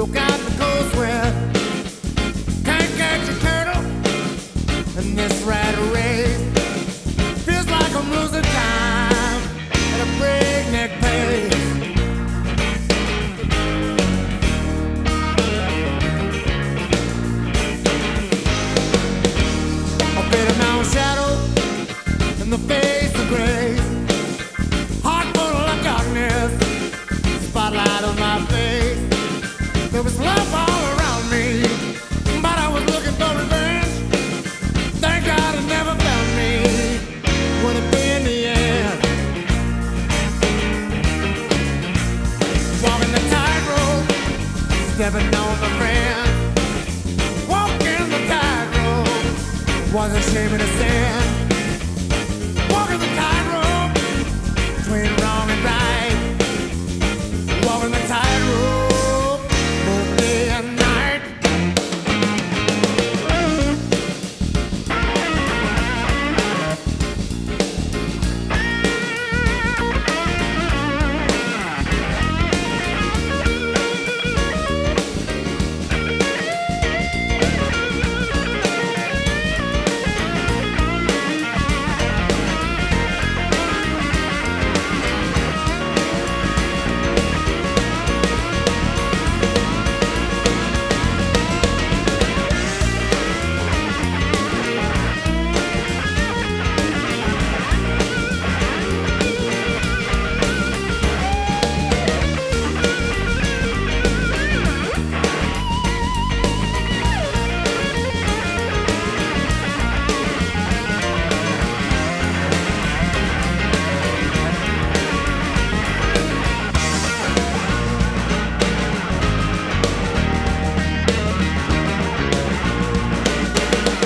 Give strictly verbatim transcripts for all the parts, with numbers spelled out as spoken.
Look out the coast where can't catch a turtle in this rat race. Feels like I'm losing time at a breakneck pace. A bit of mountain shadow in the face of grace. Heart full of darkness, spotlight on my face. There was love all around me, but I was looking for revenge. Thank God it never found me. Would it be in the end? Walking the tightrope, stepping on the friend. Walking the tightrope, wasn't shaming to stand. Walking the tightrope, between wrong and right. Walking the tightrope, both day and night.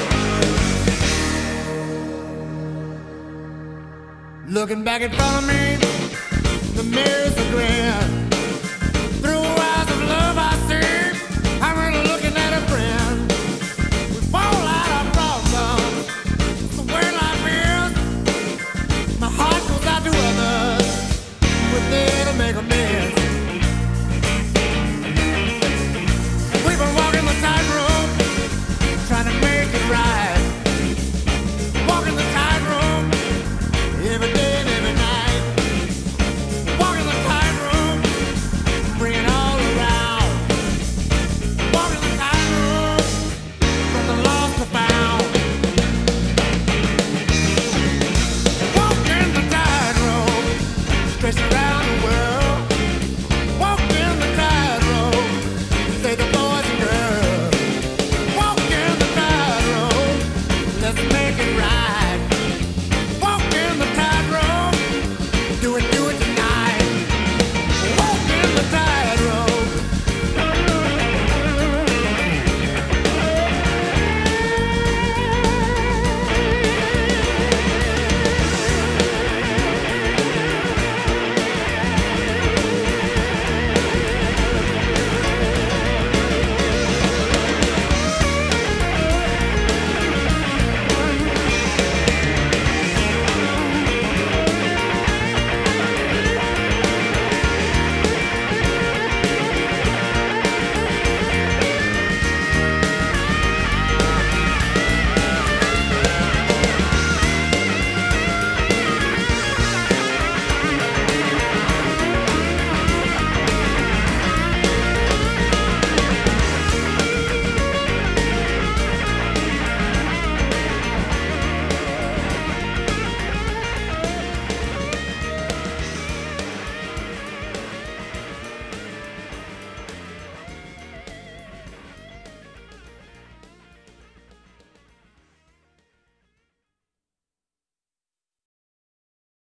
Looking back in front of me,